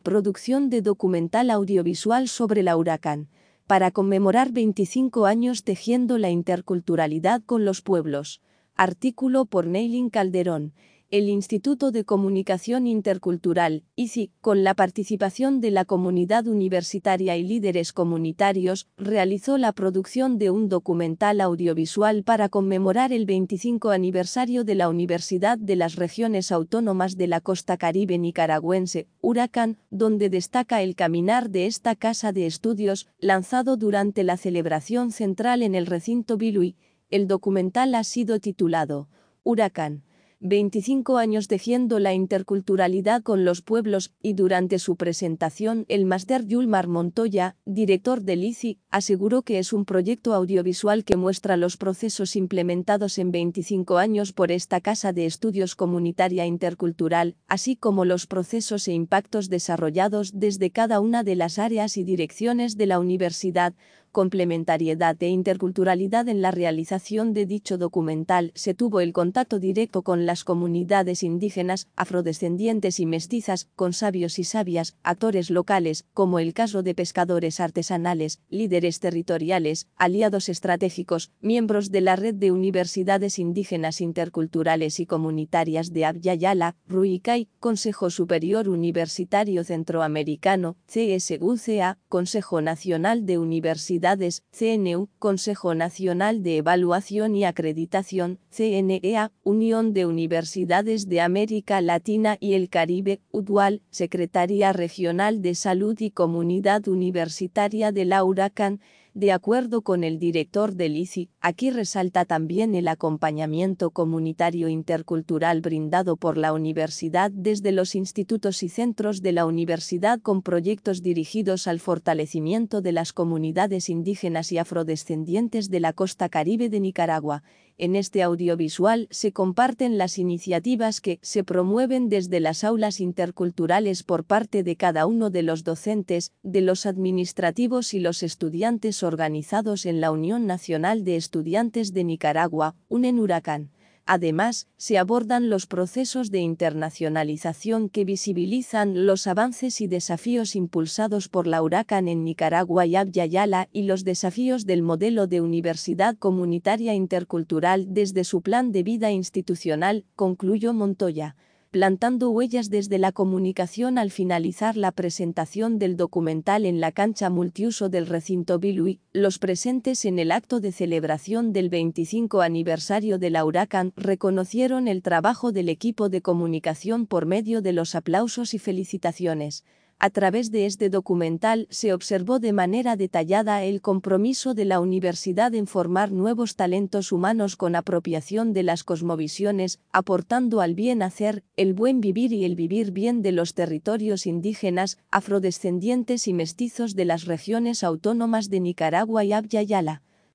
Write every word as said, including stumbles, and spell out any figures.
producción de documental audiovisual sobre la Huracán, para conmemorar veinticinco años tejiendo la interculturalidad con los pueblos. Artículo por Neilin Calderón. El Instituto de Comunicación Intercultural, I C I, con la participación de la comunidad universitaria y líderes comunitarios, realizó la producción de un documental audiovisual para conmemorar el veinticinco aniversario de la Universidad de las Regiones Autónomas de la Costa Caribe nicaragüense, Huracán, donde destaca el caminar de esta casa de estudios, lanzado durante la celebración central en el recinto Bilui. El documental ha sido titulado Huracán. veinticinco años tejiendo la interculturalidad con los pueblos, y durante su presentación el máster Yulmar Montoya, director del I C I, aseguró que es un proyecto audiovisual que muestra los procesos implementados en veinticinco años por esta Casa de Estudios Comunitaria Intercultural, así como los procesos e impactos desarrollados desde cada una de las áreas y direcciones de la universidad. Complementariedad e interculturalidad. En la realización de dicho documental se tuvo el contacto directo con las comunidades indígenas, afrodescendientes y mestizas, con sabios y sabias, actores locales, como el caso de pescadores artesanales, líderes territoriales, aliados estratégicos, miembros de la Red de Universidades Indígenas Interculturales y Comunitarias de Abya Yala, Ruicay, Consejo Superior Universitario Centroamericano, C S U C A, Consejo Nacional de Universidades, C N U, Consejo Nacional de Evaluación y Acreditación, C N E A, Unión de Universidades de América Latina y el Caribe, U D U A L, Secretaría Regional de Salud y Comunidad Universitaria de la Huracán. De acuerdo con el director del I C I, aquí resalta también el acompañamiento comunitario intercultural brindado por la universidad desde los institutos y centros de la universidad con proyectos dirigidos al fortalecimiento de las comunidades indígenas y afrodescendientes de la costa caribe de Nicaragua. En este audiovisual se comparten las iniciativas que se promueven desde las aulas interculturales por parte de cada uno de los docentes, de los administrativos y los estudiantes organizados en la Unión Nacional de Estudiantes de Nicaragua, UNEN Huracán. Además, se abordan los procesos de internacionalización que visibilizan los avances y desafíos impulsados por la Huracán en Nicaragua y Abya Yala y los desafíos del modelo de universidad comunitaria intercultural desde su plan de vida institucional, concluyó Montoya, plantando huellas desde la comunicación. Al finalizar la presentación del documental en la cancha multiuso del recinto Bilui, los presentes en el acto de celebración del veinticinco aniversario de la Huracán reconocieron el trabajo del equipo de comunicación por medio de los aplausos y felicitaciones. A través de este documental se observó de manera detallada el compromiso de la universidad en formar nuevos talentos humanos con apropiación de las cosmovisiones, aportando al bien hacer, el buen vivir y el vivir bien de los territorios indígenas, afrodescendientes y mestizos de las regiones autónomas de Nicaragua y Abya Yala.